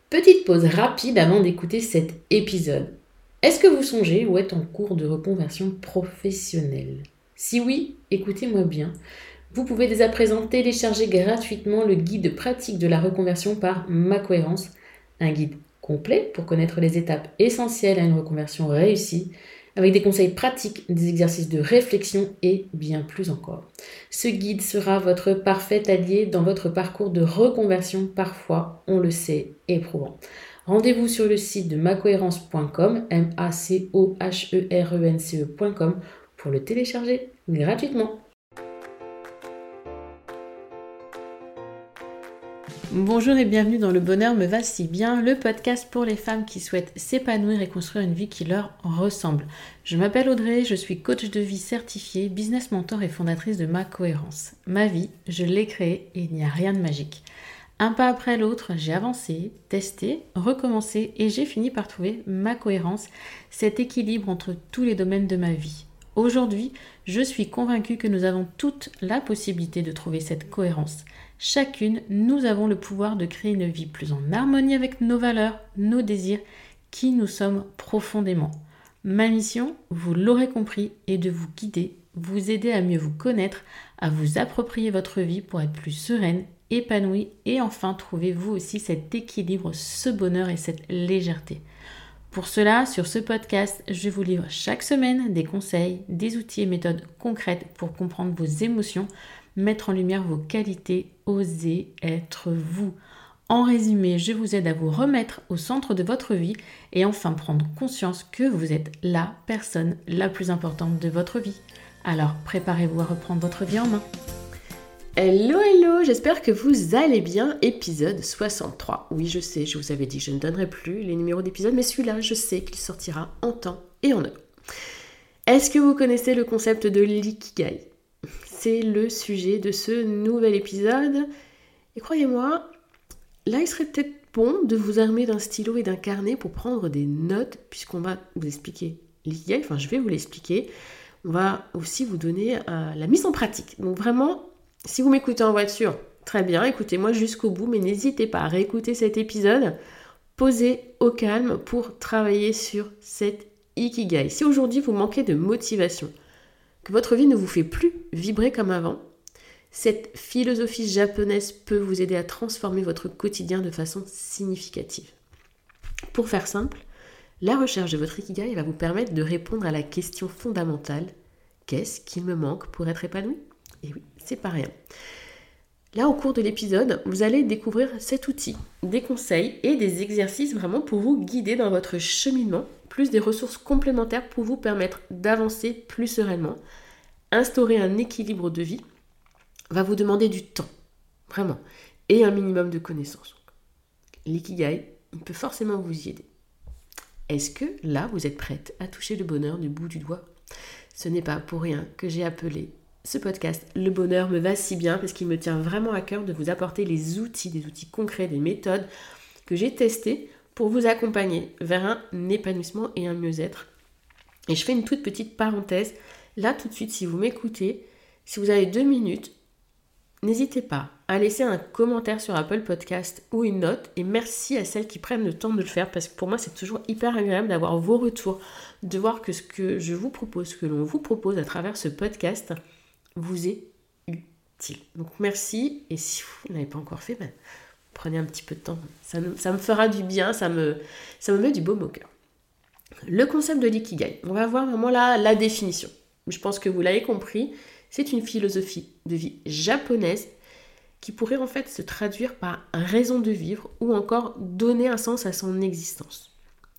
Petite pause rapide avant d'écouter cet épisode. Est-ce que vous songez ou êtes en cours de reconversion professionnelle? Si oui, écoutez-moi bien. Vous pouvez dès à présent télécharger gratuitement le guide pratique de la reconversion par Ma Cohérence, un guide complet pour connaître les étapes essentielles à une reconversion réussie, avec des conseils pratiques, des exercices de réflexion et bien plus encore. Ce guide sera votre parfait allié dans votre parcours de reconversion parfois, on le sait, éprouvant. Rendez-vous sur le site de macohérence.com, macoherence.com, pour le télécharger gratuitement. Bonjour et bienvenue dans Le Bonheur me va si bien, le podcast pour les femmes qui souhaitent s'épanouir et construire une vie qui leur ressemble. Je m'appelle Audrey, je suis coach de vie certifiée, business mentor et fondatrice de Ma Cohérence. Ma vie, je l'ai créée et il n'y a rien de magique. Un pas après l'autre, j'ai avancé, testé, recommencé et j'ai fini par trouver ma cohérence, cet équilibre entre tous les domaines de ma vie. Aujourd'hui, je suis convaincue que nous avons toute la possibilité de trouver cette cohérence. Chacune, nous avons le pouvoir de créer une vie plus en harmonie avec nos valeurs, nos désirs, qui nous sommes profondément. Ma mission, vous l'aurez compris, est de vous guider, vous aider à mieux vous connaître, à vous approprier votre vie pour être plus sereine, épanouie et enfin trouver vous aussi cet équilibre, ce bonheur et cette légèreté. Pour cela, sur ce podcast, je vous livre chaque semaine des conseils, des outils et méthodes concrètes pour comprendre vos émotions, mettre en lumière vos qualités, oser être vous. En résumé, je vous aide à vous remettre au centre de votre vie et enfin prendre conscience que vous êtes la personne la plus importante de votre vie. Alors, préparez-vous à reprendre votre vie en main. Hello, j'espère que vous allez bien, épisode 63. Oui, je sais, je vous avais dit que je ne donnerai plus les numéros d'épisodes, mais celui-là, je sais qu'il sortira en temps et en heure. Est-ce que vous connaissez le concept de l'ikigai ? C'est le sujet de ce nouvel épisode. Et croyez-moi, là, il serait peut-être bon de vous armer d'un stylo et d'un carnet pour prendre des notes, puisqu'on va vous expliquer l'ikigai, enfin, je vais vous l'expliquer. On va aussi vous donner la mise en pratique. Donc vraiment, si vous m'écoutez en voiture, très bien, écoutez-moi jusqu'au bout, mais n'hésitez pas à réécouter cet épisode, posez au calme pour travailler sur cet ikigai. Si aujourd'hui vous manquez de motivation, que votre vie ne vous fait plus vibrer comme avant, cette philosophie japonaise peut vous aider à transformer votre quotidien de façon significative. Pour faire simple, la recherche de votre ikigai va vous permettre de répondre à la question fondamentale: qu'est-ce qui me manque pour être épanoui ? Et oui, c'est pas rien. Là, au cours de l'épisode, vous allez découvrir cet outil, des conseils et des exercices vraiment pour vous guider dans votre cheminement, plus des ressources complémentaires pour vous permettre d'avancer plus sereinement. Instaurer un équilibre de vie va vous demander du temps, vraiment, et un minimum de connaissances. L'ikigai, il peut forcément vous y aider. Est-ce que là, vous êtes prête à toucher le bonheur du bout du doigt ? Ce n'est pas pour rien que j'ai appelé ce podcast « Le bonheur me va si bien » parce qu'il me tient vraiment à cœur de vous apporter des outils concrets, des méthodes que j'ai testées pour vous accompagner vers un épanouissement et un mieux-être. Et je fais une toute petite parenthèse. Là, tout de suite, si vous m'écoutez, si vous avez 2 minutes, n'hésitez pas à laisser un commentaire sur Apple Podcast ou une note. Et merci à celles qui prennent le temps de le faire parce que pour moi, c'est toujours hyper agréable d'avoir vos retours, de voir que ce que je vous propose, ce que l'on vous propose à travers ce podcast vous est utile. Donc merci, et si vous n'avez pas encore fait, prenez un petit peu de temps. Ça me fera du bien, ça me met du baume au cœur. Le concept de l'ikigai, on va voir vraiment la définition. Je pense que vous l'avez compris, c'est une philosophie de vie japonaise qui pourrait en fait se traduire par raison de vivre ou encore donner un sens à son existence.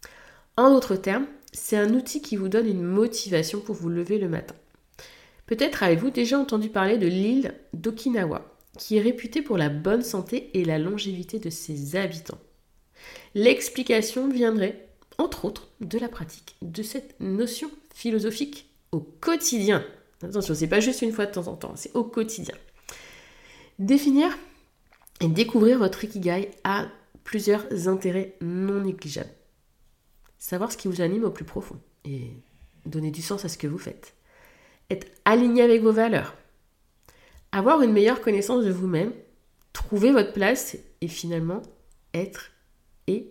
En d'autres termes, c'est un outil qui vous donne une motivation pour vous lever le matin. Peut-être avez-vous déjà entendu parler de l'île d'Okinawa, qui est réputée pour la bonne santé et la longévité de ses habitants. L'explication viendrait, entre autres, de la pratique de cette notion philosophique au quotidien. Attention, c'est pas juste une fois de temps en temps, c'est au quotidien. Définir et découvrir votre ikigai a plusieurs intérêts non négligeables. Savoir ce qui vous anime au plus profond et donner du sens à ce que vous faites. Être aligné avec vos valeurs. Avoir une meilleure connaissance de vous-même, trouver votre place et finalement être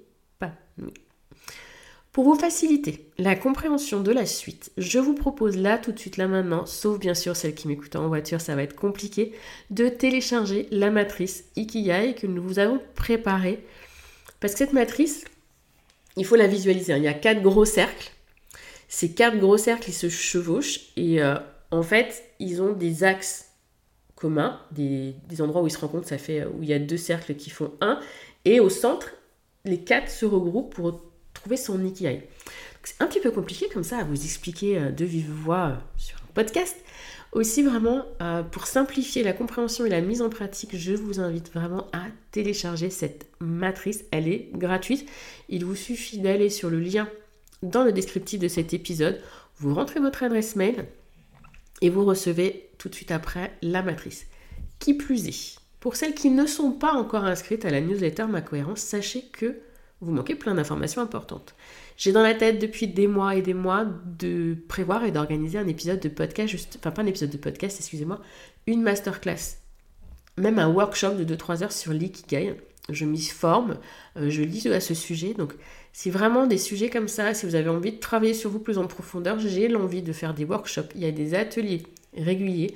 Pour vous faciliter la compréhension de la suite, je vous propose là, tout de suite, là maintenant, sauf bien sûr celles qui m'écoutent en voiture, ça va être compliqué, de télécharger la matrice Ikigai que nous vous avons préparée. Parce que cette matrice, il faut la visualiser. Il y a 4 gros cercles. Ces 4 gros cercles, ils se chevauchent et en fait, ils ont des axes communs, des endroits où ils se rencontrent, ça fait où il y a 2 cercles qui font 1. Et au centre, les 4 se regroupent pour trouver son Ikigai. Donc, c'est un petit peu compliqué comme ça à vous expliquer de vive voix sur un podcast. Aussi vraiment, pour simplifier la compréhension et la mise en pratique, je vous invite vraiment à télécharger cette matrice. Elle est gratuite. Il vous suffit d'aller sur le lien dans le descriptif de cet épisode. Vous rentrez votre adresse mail et vous recevez tout de suite après la matrice. Qui plus est, pour celles qui ne sont pas encore inscrites à la newsletter Ma Cohérence, sachez que vous manquez plein d'informations importantes. J'ai dans la tête depuis des mois et des mois de prévoir et d'organiser un épisode de podcast, pas un épisode de podcast, excusez-moi, une masterclass, même un workshop de 2-3 heures sur l'ikigai. Je m'y forme, je lis à ce sujet, donc c'est vraiment des sujets comme ça. Si vous avez envie de travailler sur vous plus en profondeur, j'ai l'envie de faire des workshops, il y a des ateliers réguliers.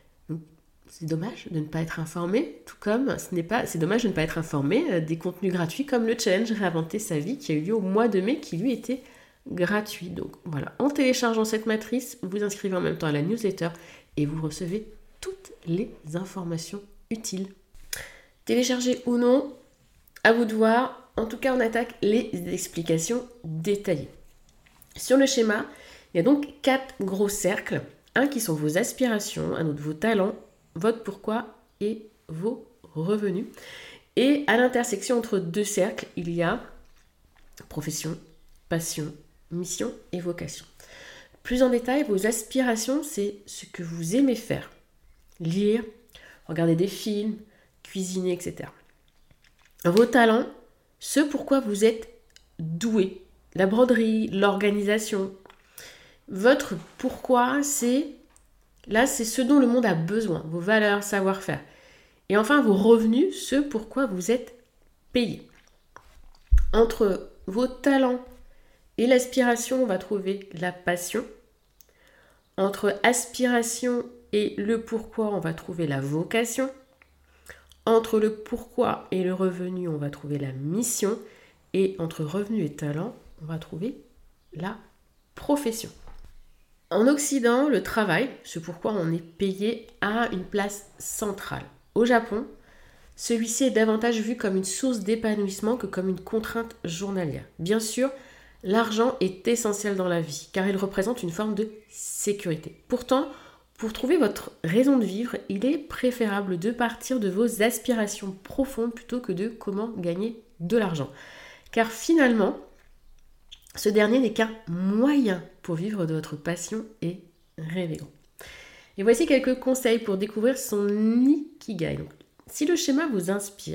C'est dommage de ne pas être informé, tout comme c'est dommage de ne pas être informé des contenus gratuits comme le challenge Réinventer sa vie qui a eu lieu au mois de mai, qui lui était gratuit. Donc voilà, en téléchargeant cette matrice, vous inscrivez en même temps à la newsletter et vous recevez toutes les informations utiles. Téléchargez ou non, à vous de voir. En tout cas, on attaque les explications détaillées. Sur le schéma, il y a donc 4 gros cercles. Un qui sont vos aspirations, un autre vos talents, votre pourquoi et vos revenus. Et à l'intersection entre 2 cercles, il y a profession, passion, mission et vocation. Plus en détail, vos aspirations, c'est ce que vous aimez faire. Lire, regarder des films, cuisiner, etc. Vos talents, ce pourquoi vous êtes doué. La broderie, l'organisation. Votre pourquoi, c'est ce dont le monde a besoin, vos valeurs, savoir-faire. Et enfin, vos revenus, ce pourquoi vous êtes payé. Entre vos talents et l'aspiration, on va trouver la passion. Entre aspiration et le pourquoi, on va trouver la vocation. Entre le pourquoi et le revenu, on va trouver la mission. Et entre revenu et talent, on va trouver la profession. En Occident, le travail, ce pourquoi on est payé, a une place centrale. Au Japon, celui-ci est davantage vu comme une source d'épanouissement que comme une contrainte journalière. Bien sûr, l'argent est essentiel dans la vie, car il représente une forme de sécurité. Pourtant, pour trouver votre raison de vivre, il est préférable de partir de vos aspirations profondes plutôt que de comment gagner de l'argent. Car finalement, ce dernier n'est qu'un moyen pour vivre de votre passion et rêver grand. Et voici quelques conseils pour découvrir son Ikigai. Donc, si le schéma vous inspire,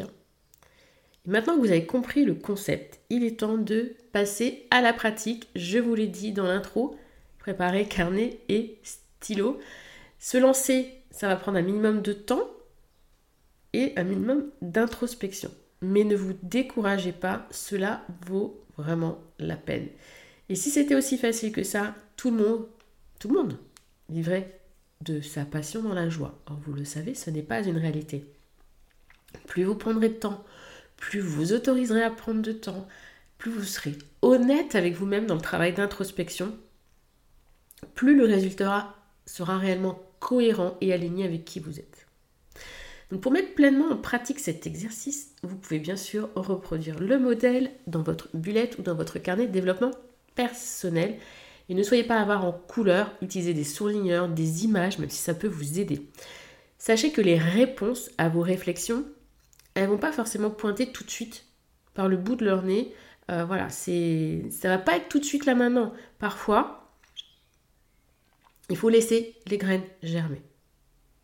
et maintenant que vous avez compris le concept, il est temps de passer à la pratique. Je vous l'ai dit dans l'intro, préparez carnet et stylo. Se lancer, ça va prendre un minimum de temps et un minimum d'introspection. Mais ne vous découragez pas, cela vaut vraiment la peine. Et si c'était aussi facile que ça, tout le monde vivrait de sa passion dans la joie. Or, vous le savez, ce n'est pas une réalité. Plus vous prendrez de temps, plus vous vous autoriserez à prendre de temps, plus vous serez honnête avec vous-même dans le travail d'introspection, plus le résultat sera réellement cohérent et aligné avec qui vous êtes. Donc pour mettre pleinement en pratique cet exercice, vous pouvez bien sûr reproduire le modèle dans votre bullet ou dans votre carnet de développement personnel. Et ne soyez pas avare en couleurs, utilisez des surligneurs, des images, même si ça peut vous aider. Sachez que les réponses à vos réflexions, elles ne vont pas forcément pointer tout de suite par le bout de leur nez. Ça ne va pas être tout de suite là maintenant. Parfois, il faut laisser les graines germer. D'accord ?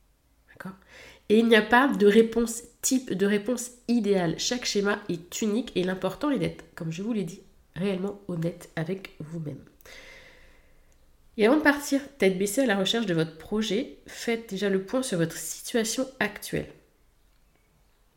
Et il n'y a pas de réponse type, de réponse idéale. Chaque schéma est unique et l'important est d'être, comme je vous l'ai dit, réellement honnête avec vous-même. Et avant de partir tête baissée à la recherche de votre projet, faites déjà le point sur votre situation actuelle.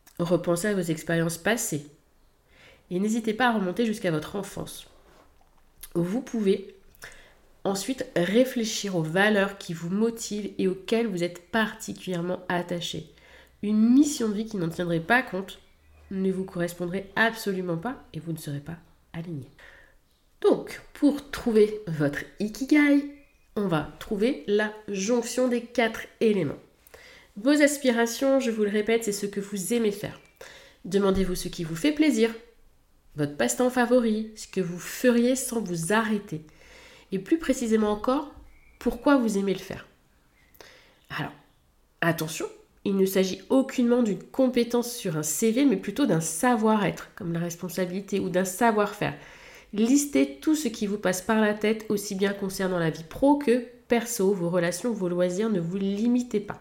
Repensez à vos expériences passées et n'hésitez pas à remonter jusqu'à votre enfance. vous pouvez ensuite réfléchir aux valeurs qui vous motivent et auxquelles vous êtes particulièrement attaché. Une mission de vie qui n'en tiendrait pas compte ne vous correspondrait absolument pas et vous ne serez pas aligné. Donc, pour trouver votre Ikigai, on va trouver la jonction des 4 éléments. Vos aspirations, je vous le répète, c'est ce que vous aimez faire. Demandez-vous ce qui vous fait plaisir, votre passe-temps favori, ce que vous feriez sans vous arrêter. Et plus précisément encore, pourquoi vous aimez le faire. Alors, attention, il ne s'agit aucunement d'une compétence sur un CV, mais plutôt d'un savoir-être, comme la responsabilité ou d'un savoir-faire. Listez tout ce qui vous passe par la tête, aussi bien concernant la vie pro que perso, vos relations, vos loisirs, ne vous limitez pas.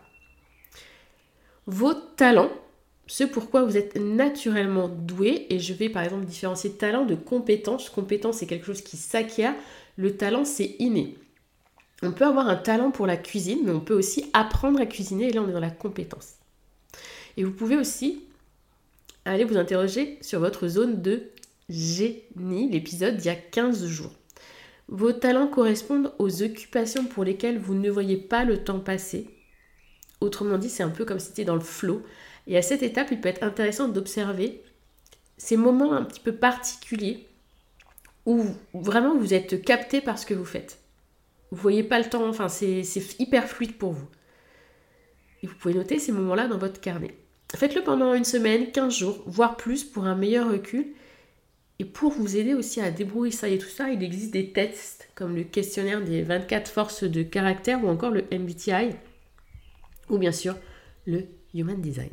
Vos talents, ce pourquoi vous êtes naturellement doué, et je vais par exemple différencier talent de compétence. Compétence, c'est quelque chose qui s'acquiert. Le talent, c'est inné. On peut avoir un talent pour la cuisine, mais on peut aussi apprendre à cuisiner, et là, on est dans la compétence. Et vous pouvez aussi aller vous interroger sur votre zone de génie, l'épisode d'il y a 15 jours. Vos talents correspondent aux occupations pour lesquelles vous ne voyez pas le temps passer. Autrement dit, c'est un peu comme si c'était dans le flow. Et à cette étape, il peut être intéressant d'observer ces moments un petit peu particuliers où vraiment vous êtes capté par ce que vous faites. Vous ne voyez pas le temps, enfin c'est hyper fluide pour vous. Et vous pouvez noter ces moments-là dans votre carnet. Faites-le pendant une semaine, 15 jours, voire plus pour un meilleur recul. Et pour vous aider aussi à débrouiller tout ça, il existe des tests comme le questionnaire des 24 forces de caractère ou encore le MBTI ou bien sûr le Human Design.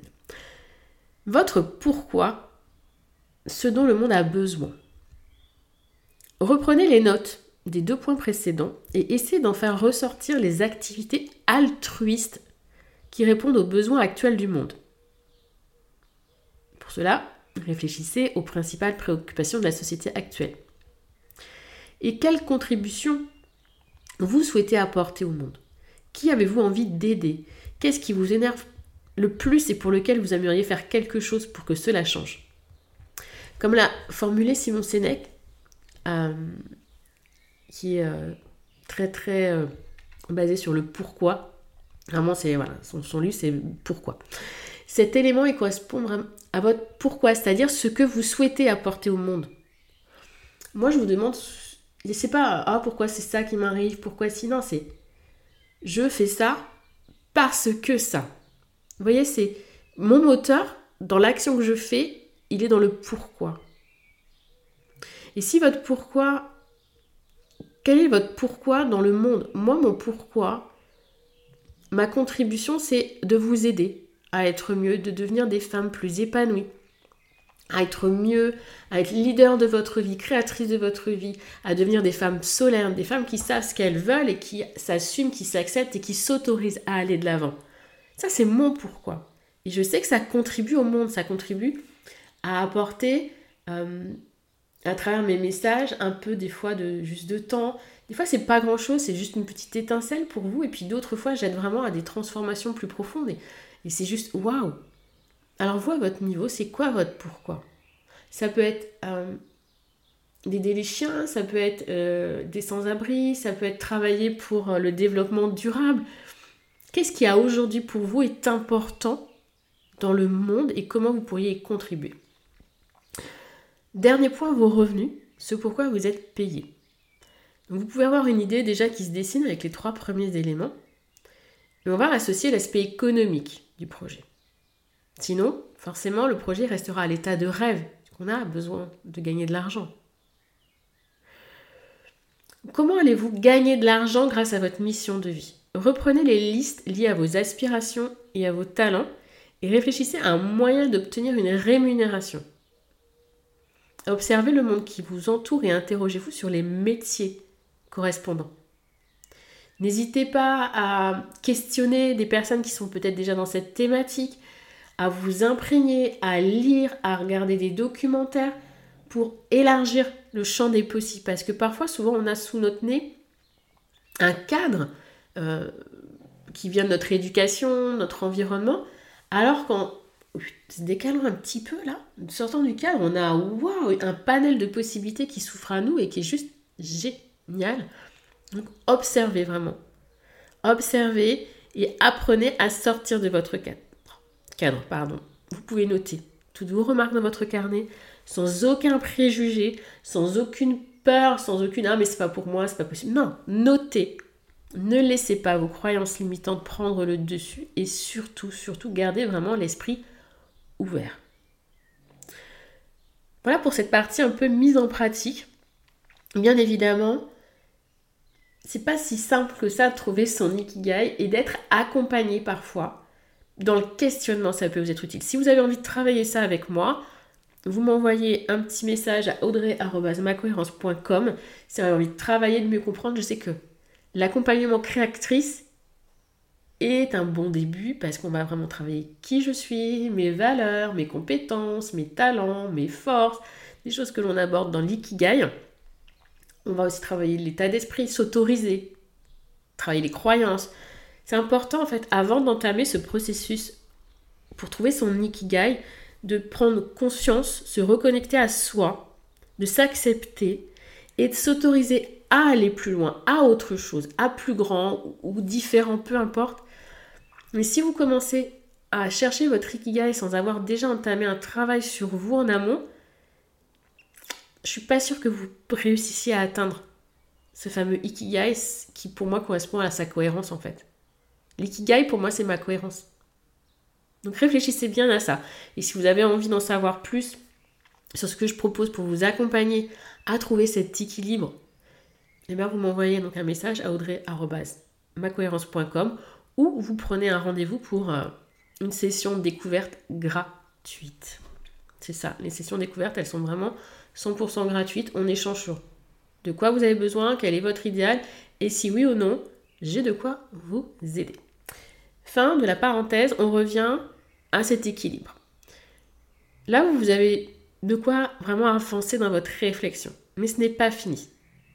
Votre pourquoi, ce dont le monde a besoin. Reprenez les notes des 2 points précédents et essayez d'en faire ressortir les activités altruistes qui répondent aux besoins actuels du monde. Pour cela, réfléchissez aux principales préoccupations de la société actuelle. Et quelle contribution vous souhaitez apporter au monde ? Qui avez-vous envie d'aider ? Qu'est-ce qui vous énerve le plus et pour lequel vous aimeriez faire quelque chose pour que cela change ? Comme l'a formulé Simon Sénèque, qui est très basé sur le pourquoi. Vraiment, c'est son livre, c'est pourquoi. Cet élément, il correspond vraiment à votre pourquoi, c'est-à-dire ce que vous souhaitez apporter au monde. Moi, je vous demande, c'est pas pourquoi c'est ça qui m'arrive, pourquoi sinon, c'est je fais ça parce que ça. Vous voyez, c'est mon moteur dans l'action que je fais, il est dans le pourquoi. Et si votre pourquoi, quel est votre pourquoi dans le monde ? Moi, mon pourquoi, ma contribution, c'est de vous aider à être mieux, de devenir des femmes plus épanouies, à être mieux, à être leader de votre vie, créatrice de votre vie, à devenir des femmes solaires, des femmes qui savent ce qu'elles veulent et qui s'assument, qui s'acceptent et qui s'autorisent à aller de l'avant. Ça, c'est mon pourquoi. Et je sais que ça contribue au monde, ça contribue à apporter, à travers mes messages, un peu des fois juste de temps. Des fois, c'est pas grand-chose, c'est juste une petite étincelle pour vous. Et puis d'autres fois, j'aide vraiment à des transformations plus profondes. Et c'est juste waouh. Alors vous, à votre niveau, c'est quoi votre pourquoi ? Ça peut être d'aider les chiens, ça peut être des sans-abri, ça peut être travailler pour le développement durable. Qu'est-ce qui a aujourd'hui pour vous est important dans le monde et comment vous pourriez y contribuer ? Dernier point, vos revenus, ce pourquoi vous êtes payé. Donc vous pouvez avoir une idée déjà qui se dessine avec les 3 premiers éléments. Et on va associer l'aspect économique du projet. Sinon, forcément, le projet restera à l'état de rêve, qu'on a besoin de gagner de l'argent. Comment allez-vous gagner de l'argent grâce à votre mission de vie ? Reprenez les listes liées à vos aspirations et à vos talents et réfléchissez à un moyen d'obtenir une rémunération. Observez le monde qui vous entoure et interrogez-vous sur les métiers correspondants. N'hésitez pas à questionner des personnes qui sont peut-être déjà dans cette thématique, à vous imprégner, à lire, à regarder des documentaires pour élargir le champ des possibles. Parce que parfois, souvent, on a sous notre nez un cadre qui vient de notre éducation, notre environnement, alors qu'en se décalant un petit peu là, sortant du cadre, on a un panel de possibilités qui s'offre à nous et qui est juste génial. Donc, observez vraiment. Observez et apprenez à sortir de votre cadre. Vous pouvez noter toutes vos remarques dans votre carnet, sans aucun préjugé, sans aucune peur, sans aucune « ah mais c'est pas pour moi, c'est pas possible ». Non, notez. Ne laissez pas vos croyances limitantes prendre le dessus et surtout, gardez vraiment l'esprit ouvert. Voilà pour cette partie un peu mise en pratique. Bien évidemment, c'est pas si simple que ça de trouver son ikigai et d'être accompagné parfois. Dans le questionnement, ça peut vous être utile. Si vous avez envie de travailler ça avec moi, vous m'envoyez un petit message à audrey@macohérence.com si vous avez envie de travailler, de mieux comprendre. Je sais que l'accompagnement créatrice est un bon début parce qu'on va vraiment travailler qui je suis, mes valeurs, mes compétences, mes talents, mes forces, des choses que l'on aborde dans l'ikigai. On va aussi travailler l'état d'esprit, s'autoriser, travailler les croyances. C'est important en fait, avant d'entamer ce processus pour trouver son ikigai, de prendre conscience, se reconnecter à soi, de s'accepter et de s'autoriser à aller plus loin, à autre chose, à plus grand ou différent, peu importe. Mais si vous commencez à chercher votre ikigai sans avoir déjà entamé un travail sur vous en amont, je suis pas sûre que vous réussissiez à atteindre ce fameux ikigai qui pour moi correspond à sa cohérence en fait. L'ikigai pour moi c'est ma cohérence. Donc réfléchissez bien à ça. Et si vous avez envie d'en savoir plus sur ce que je propose pour vous accompagner à trouver cet équilibre, eh bien vous m'envoyez donc un message à audrey@macohérence.com ou vous prenez un rendez-vous pour une session de découverte gratuite. C'est ça, les sessions découvertes, elles sont vraiment 100% gratuites. On échange sur de quoi vous avez besoin, quel est votre idéal, et si oui ou non, j'ai de quoi vous aider. Fin de la parenthèse, on revient à cet équilibre. Là où vous avez de quoi vraiment avancer dans votre réflexion, mais ce n'est pas fini.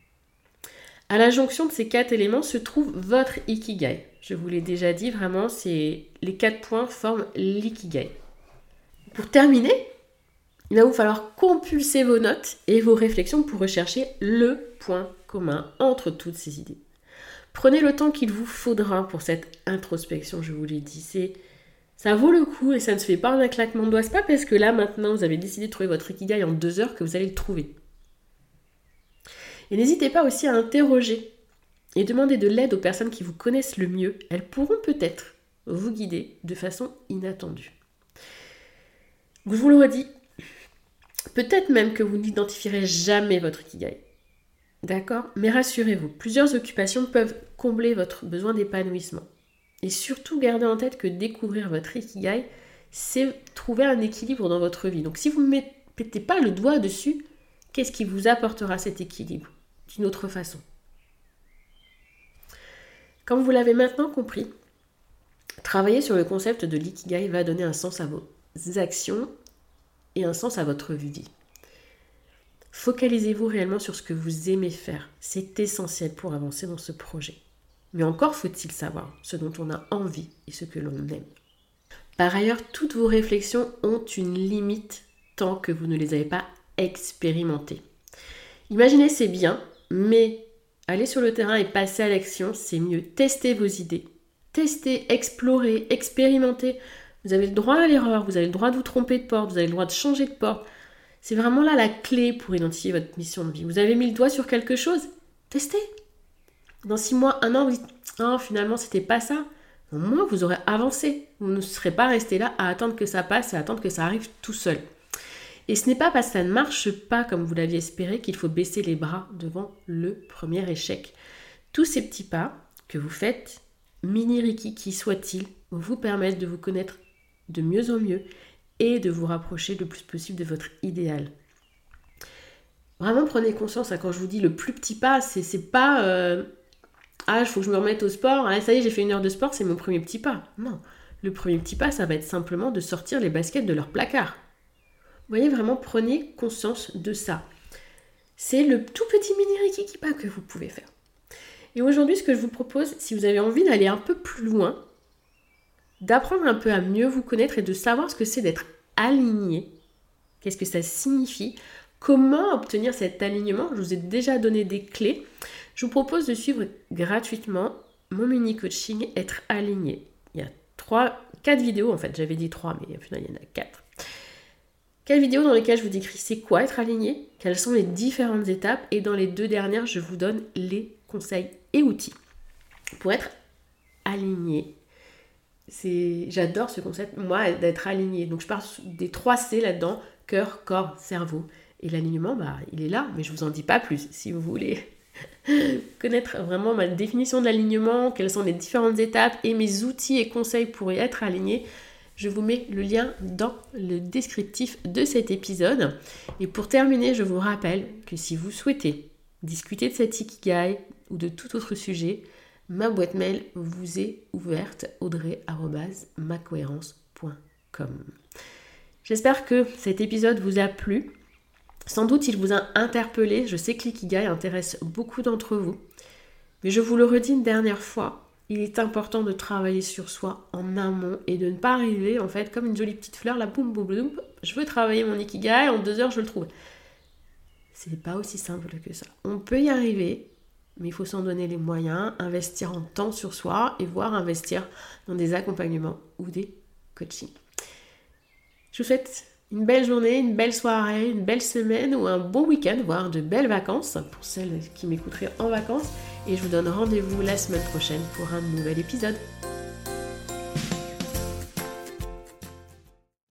À la jonction de ces 4 éléments se trouve votre ikigai. Je vous l'ai déjà dit, vraiment, les 4 points forment l'ikigai. Pour terminer, il va vous falloir compulser vos notes et vos réflexions pour rechercher le point commun entre toutes ces idées. Prenez le temps qu'il vous faudra pour cette introspection, je vous l'ai dit. Ça vaut le coup et ça ne se fait pas en un claquement de doigts. C'est pas parce que là, maintenant, vous avez décidé de trouver votre ikigai en 2 heures que vous allez le trouver. Et n'hésitez pas aussi à interroger et demander de l'aide aux personnes qui vous connaissent le mieux. Elles pourront peut-être vous guider de façon inattendue. Je vous le redis, peut-être même que vous n'identifierez jamais votre ikigai. D'accord ? Mais rassurez-vous, plusieurs occupations peuvent combler votre besoin d'épanouissement. Et surtout, gardez en tête que découvrir votre ikigai, c'est trouver un équilibre dans votre vie. Donc si vous ne mettez pas le doigt dessus, qu'est-ce qui vous apportera cet équilibre d'une autre façon ? Comme vous l'avez maintenant compris, travailler sur le concept de l'ikigai va donner un sens à vos actions et un sens à votre vie. Focalisez-vous réellement sur ce que vous aimez faire. C'est essentiel pour avancer dans ce projet. Mais encore faut-il savoir ce dont on a envie et ce que l'on aime. Par ailleurs, toutes vos réflexions ont une limite tant que vous ne les avez pas expérimentées. Imaginer, c'est bien, mais aller sur le terrain et passer à l'action, c'est mieux. Testez vos idées. Testez, explorez, expérimentez. Vous avez le droit à l'erreur, vous avez le droit de vous tromper de porte, vous avez le droit de changer de porte. C'est vraiment là la clé pour identifier votre mission de vie. Vous avez mis le doigt sur quelque chose, testez. Dans 6 mois, 1 an, vous dites « Ah, finalement, c'était pas ça ». Au moins, vous aurez avancé. Vous ne serez pas resté là à attendre que ça passe et à attendre que ça arrive tout seul. Et ce n'est pas parce que ça ne marche pas comme vous l'aviez espéré qu'il faut baisser les bras devant le premier échec. Tous ces petits pas que vous faites, mini-riki qui soit-il, vous permettent de vous connaître de mieux en mieux et de vous rapprocher le plus possible de votre idéal. Vraiment, prenez conscience, quand je vous dis le plus petit pas, c'est pas il faut que je me remette au sport, ça y est, j'ai fait 1 heure de sport, c'est mon premier petit pas. Non, le premier petit pas, ça va être simplement de sortir les baskets de leur placard. Vous voyez, vraiment, prenez conscience de ça. C'est le tout petit mini-riki pas que vous pouvez faire. Et aujourd'hui, ce que je vous propose, si vous avez envie d'aller un peu plus loin, d'apprendre un peu à mieux vous connaître et de savoir ce que c'est d'être aligné, qu'est-ce que ça signifie, Comment obtenir cet alignement? Je vous ai déjà donné des clés. Je vous propose de suivre gratuitement mon mini coaching Être aligné. Il y a 4 vidéos, en fait, j'avais dit 3, mais au final il y en a 4. 4 vidéos dans lesquelles je vous décris c'est quoi être aligné, quelles sont les différentes étapes, et dans les 2 dernières, je vous donne les conseils et outils pour être aligné. J'adore ce concept, moi, d'être aligné. Donc je parle des 3 C là-dedans, cœur, corps, cerveau. Et l'alignement, il est là, mais je vous en dis pas plus. Si vous voulez connaître vraiment ma définition de l'alignement, quelles sont les différentes étapes et mes outils et conseils pour y être aligné, je vous mets le lien dans le descriptif de cet épisode. Et pour terminer, je vous rappelle que si vous souhaitez discuter de cet Ikigai ou de tout autre sujet, ma boîte mail vous est ouverte, audrey@macohérence.com. J'espère que cet épisode vous a plu. Sans doute il vous a interpellé, je sais que l'Ikigai intéresse beaucoup d'entre vous, mais je vous le redis une dernière fois, il est important de travailler sur soi en amont et de ne pas arriver en fait comme une jolie petite fleur, là boum boum boum, je veux travailler mon Ikigai, en 2 heures je le trouve. C'est pas aussi simple que ça. On peut y arriver, mais il faut s'en donner les moyens, investir en temps sur soi et voire investir dans des accompagnements ou des coachings. Je vous souhaite une belle journée, une belle soirée, une belle semaine ou un bon week-end, voire de belles vacances pour celles qui m'écouteraient en vacances. Et je vous donne rendez-vous la semaine prochaine pour un nouvel épisode.